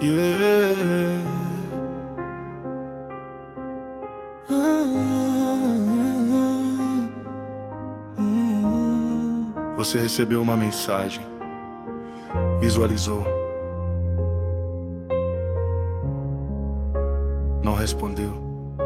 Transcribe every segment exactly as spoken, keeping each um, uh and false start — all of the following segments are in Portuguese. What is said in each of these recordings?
Yeah. Você recebeu uma mensagem, visualizou, não respondeu.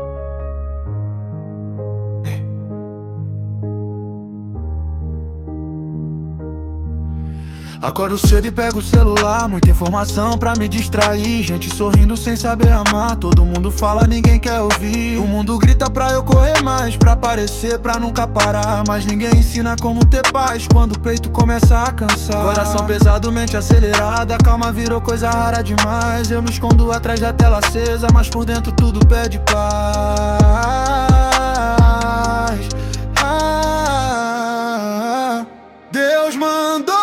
Acordo cedo e pego o celular, muita informação pra me distrair. Gente sorrindo sem saber amar, todo mundo fala, ninguém quer ouvir. O mundo grita pra eu correr mais, pra aparecer, pra nunca parar. Mas ninguém ensina como ter paz quando o peito começa a cansar. Coração pesado, mente acelerada, a calma virou coisa rara demais. Eu me escondo atrás da tela acesa, mas por dentro tudo pede paz. Ah, Deus mandou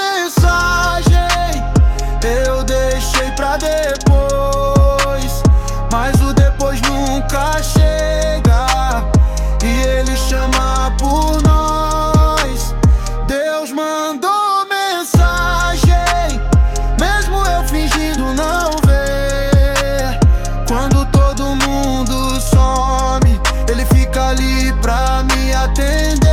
pra depois, mas o depois nunca chega, e ele chama por nós. Deus mandou mensagem, mesmo eu fingindo não ver. Quando todo mundo some, ele fica ali pra me atender.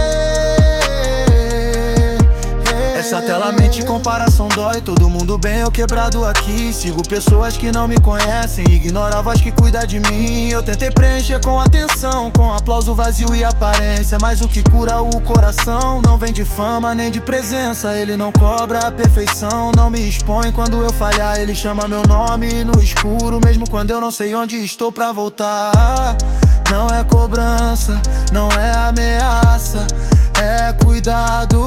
Essa tela mente, comparação dói. Todo mundo bem, eu quebrado aqui. Sigo pessoas que não me conhecem, ignoro a voz que cuida de mim. Eu tentei preencher com atenção, com aplauso vazio e aparência, mas o que cura o coração não vem de fama nem de presença. Ele não cobra a perfeição, não me expõe quando eu falhar. Ele chama meu nome no escuro, mesmo quando eu não sei onde estou pra voltar. Não é cobrança, não é ameaça, é cuidado.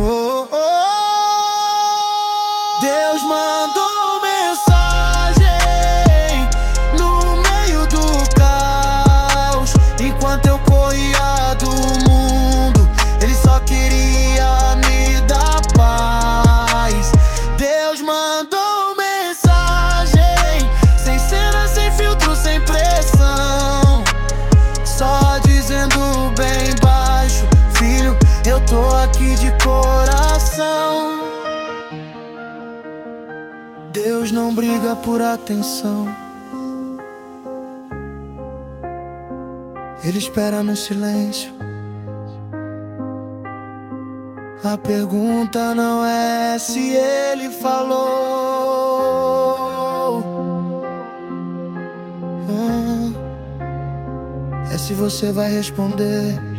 Deus mandou mensagem no meio do caos. Enquanto eu corria do mundo, ele só queria me dar paz. Deus mandou mensagem, sem cena, sem filtro, sem pressão, só dizendo bem baixo: filho, eu tô aqui de coração. Deus não briga por atenção, ele espera no silêncio. A pergunta não é se ele falou, é se você vai responder.